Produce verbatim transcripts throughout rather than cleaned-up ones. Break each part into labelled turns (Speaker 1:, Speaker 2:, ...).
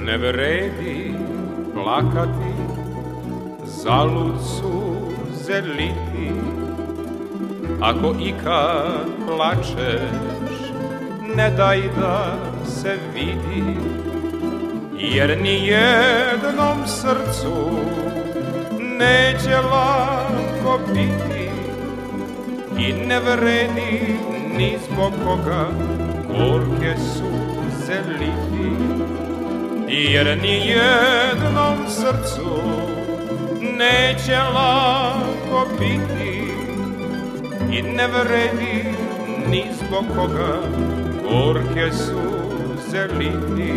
Speaker 1: Ne vredi plakati, zalud suze liti. Ako ikad plačeš, ne daj da se vidi, jer ni jednom srcu neće lako biti. I ne vredi ni zbog koga gorke suze liti, jer ni jednom srcu neće lako biti. I ne vredi ni zbog koga gorke suze liti.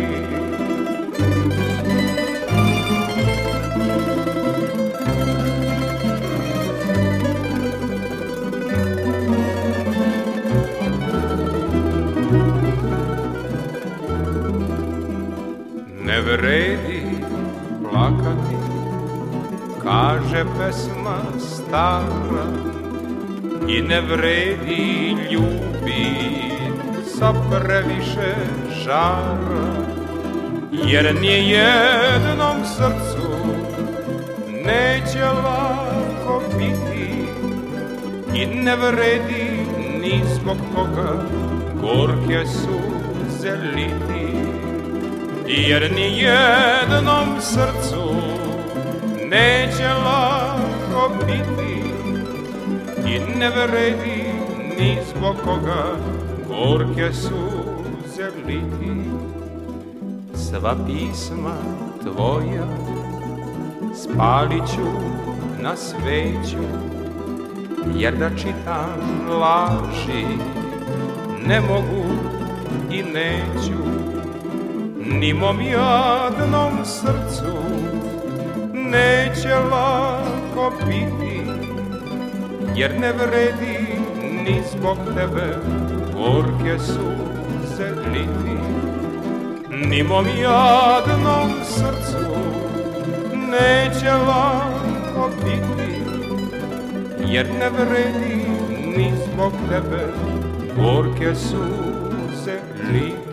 Speaker 1: Ne vredi plakati, kaže pesma stara, i ne vredi ljubit sa previše žara, jer ni jednom srcu neće lako biti. I ne vredi ni zbog koga gorke suze liti, jer ni jednom srcu neće lako biti. I ne vredi ni zbog koga gorke suze liti. Sva pisma tvoja spalit ću na sveću, jer da čitam laži ne mogu i neću. Ni mom jadnom srcu neće lako biti, jer ne vredi ni zbog tebe gorke suze liti. Ni mom jadnom srcu neće lako biti, jer ne vredi ni zbog tebe gorke suze liti.